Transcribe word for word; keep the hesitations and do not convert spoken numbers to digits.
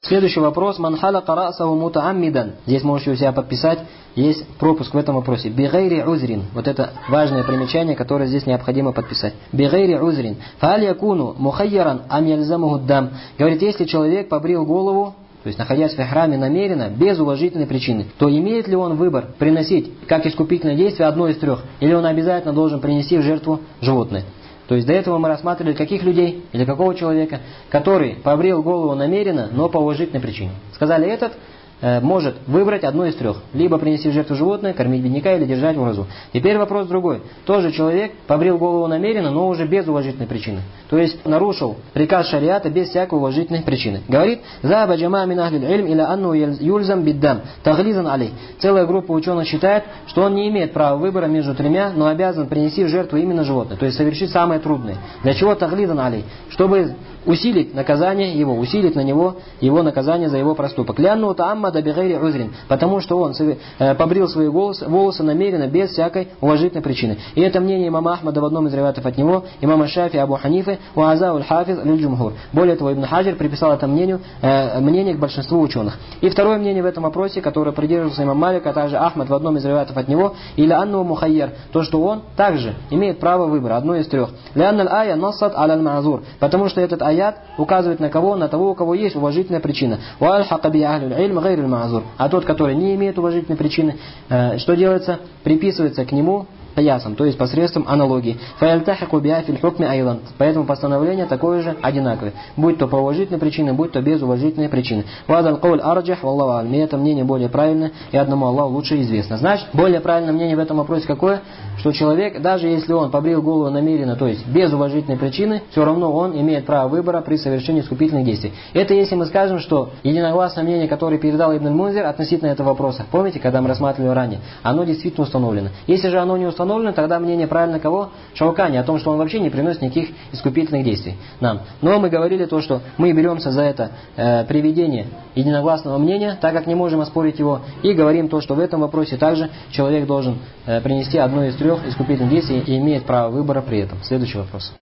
Следующий вопрос. Ман халяка расаху мутааммидан. Здесь можете у себя подписать. Есть пропуск в этом вопросе. Бигайри узрин. Вот это важное примечание, которое здесь необходимо подписать. Бигайри узрин. Фааль якуну мухайяран ам яльзамуху дам. Говорит, если человек побрил голову, то есть находясь в ихраме намеренно, без уважительной причины, то имеет ли он выбор приносить как искупительное действие одно из трех, или он обязательно должен принести в жертву животное? То есть до этого мы рассматривали каких людей или какого человека, который побрил голову намеренно, но по уважительной причине. Сказали, этот э, может выбрать одно из трех. Либо принести в жертву животное, кормить бедняка или держать в уразу. Теперь вопрос другой. Тоже человек побрил голову намеренно, но уже без уважительной причины. То есть нарушил приказ шариата без всякой уважительной причины. Говорит, «Заба джама мин ахлил ильм иля анну юльзам биддам, таглизан алей». Целая группа ученых считает, что он не имеет права выбора между тремя, но обязан принести в жертву именно животное. То есть совершить самое трудное. Для чего таглизан алей? Чтобы усилить наказание его, усилить на него его наказание за его проступок. Лянну тааммада бигайри узрин. Потому что он э, побрил свои волосы, волосы намеренно, без всякой уважительной причины. И это мнение имама Ахмада в одном из риваятов от него, имама Шафи, Абу Ханифы, уазау аль-хафиз аль-джумхур. Более того, Ибн Хаджир приписал это мнению, э, мнение к большинству ученых. И второе мнение в этом вопросе, которое придерживался имам Малик, а также Ахмад в одном из риваятов от него, или анну мухайяр, то, что он также имеет право выбора, одно из трех. Лянналь ая нассад аль-мазур. Потому что этот аят указывает на кого? На того, у кого есть уважительная причина. А тот, который не имеет уважительной причины, что делается? Приписывается к нему киясом, то есть посредством аналогии. Поэтому постановление такое же одинаковое. Будь то по уважительной причине, будь то без уважительной причины. И это мнение более правильное, и одному Аллаху лучше известно. Значит, более правильное мнение в этом вопросе какое? Что человек, даже если он побрил голову намеренно, то есть без уважительной причины, все равно он имеет право выбора при совершении искупительных действий. Это если мы скажем, что единогласное мнение, которое передал Ибн аль-Мунзир относительно этого вопроса, помните, когда мы рассматривали ранее, оно действительно установлено. Если же оно не установлено, тогда мнение правильно кого? Шаукани, о том, что он вообще не приносит никаких искупительных действий нам. Но мы говорили то, что мы беремся за это э, приведение единогласного мнения, так как не можем оспорить его, и говорим то, что в этом вопросе также человек должен э, принести одно из трех искупительных действий и имеет право выбора при этом. Следующий вопрос.